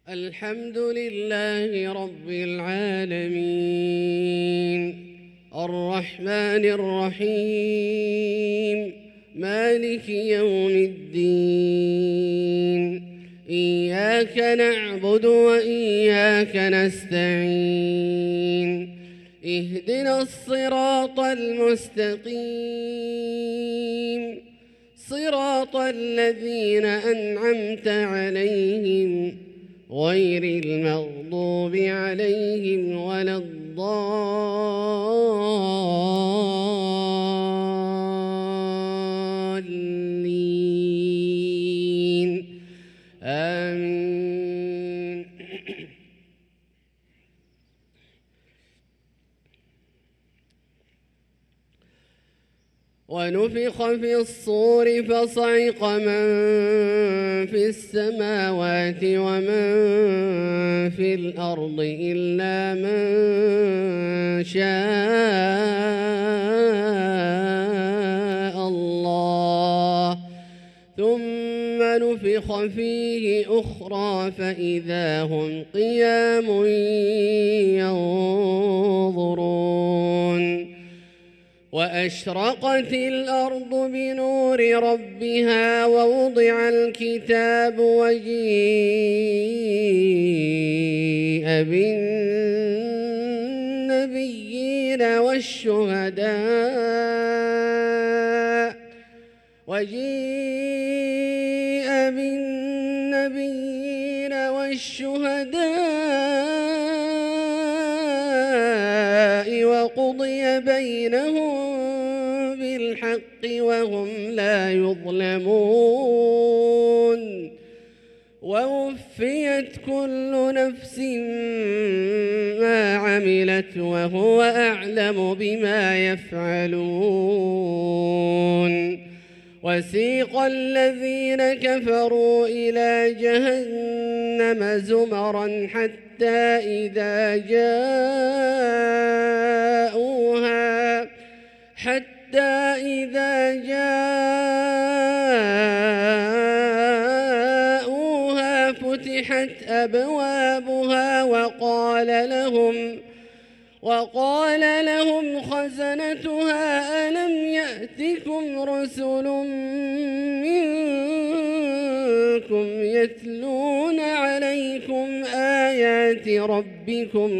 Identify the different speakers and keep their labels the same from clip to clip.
Speaker 1: الحمد لله رب العالمين الرحمن الرحيم مالك يوم الدين إياك نعبد وإياك نستعين اهدنا الصراط المستقيم صراط الذين أنعمت عليهم غير المغضوب عليهم ولا الضالين آمين. ونفخ في الصور فصعق من في السماوات ومن في الأرض إلا من شاء الله ثم نفخ فيه أخرى فإذا هم قيام ينظرون وأشرقت الأرض بنور ربها ووضع الكتاب وجيء بالنبيين والشهداء وقضي بينهم بالحق وهم لا يظلمون ووفيت كل نفس ما عملت وهو أعلم بما يفعلون وسيق الذين كفروا إلى جهنم زمرا حتى إذا جاءوها فتحت أبوابها وقال لهم خزنتها ألم يأتكم رسل منكم يتلون عليكم آيات ربكم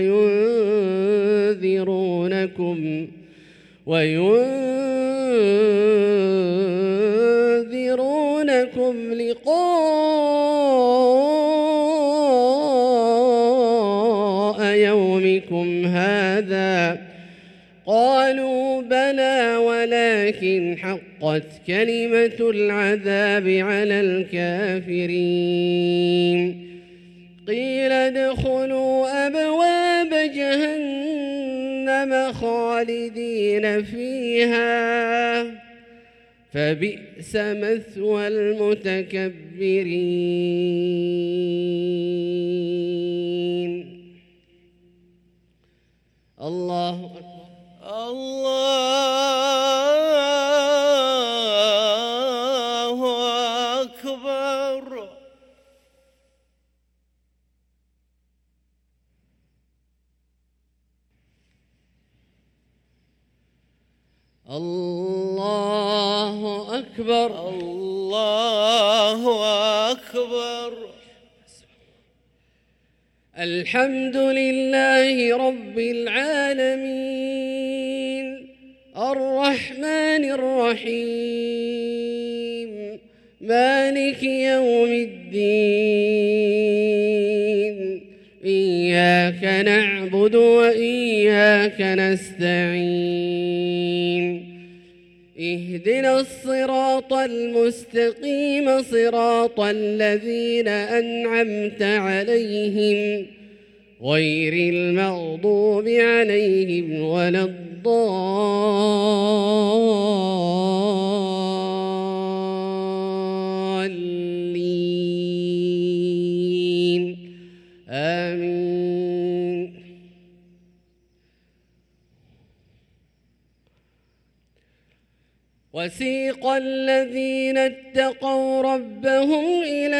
Speaker 1: وينذرونكم لقاء يومكم هذا قالوا بلى ولكن حقت كلمة العذاب على الكافرين قيل ادخلوا أبواب جهنم خالدين فيها فبئس مثوى المتكبرين. الله أكبر.
Speaker 2: الله أكبر.
Speaker 1: الله أكبر.
Speaker 2: الله أكبر.
Speaker 1: الحمد لله رب العالمين الرحمن الرحيم مالك يوم الدين إياك نعبد وإياك نستعين اهدنا الصراط المستقيم صراط الذين أنعمت عليهم غير المغضوب عليهم ولا الضالين آمين. وسيق الذين اتقوا ربهم إلى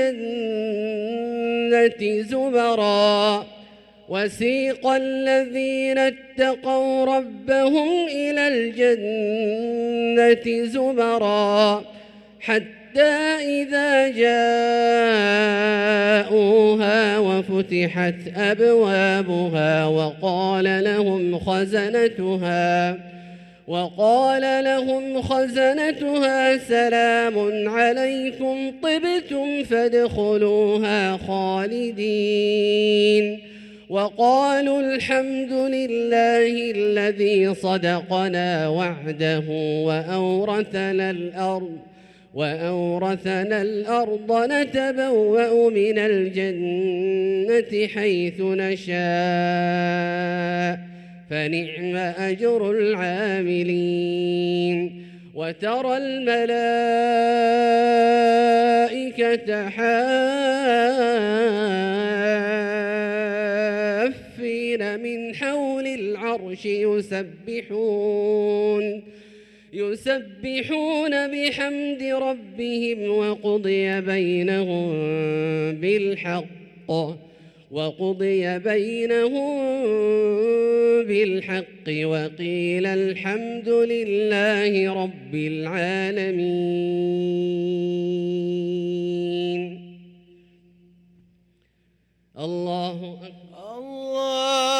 Speaker 1: الجنة زمرا وسيق الذين اتقوا ربهم إلى الجنة زمرا حتى إذا جاءوها وفتحت أبوابها وقال لهم خزنتها سلام عليكم طبتم فادخلوها خالدين وقالوا الحمد لله الذي صدقنا وعده وأورثنا الأرض نتبوأ من الجنة حيث نشاء فنعم أجر العاملين وترى الملائكة حافين من حول العرش يسبحون بحمد ربهم وقضي بينهم بالحق وقيل الحمد لله رب العالمين. الله أكبر.
Speaker 2: الله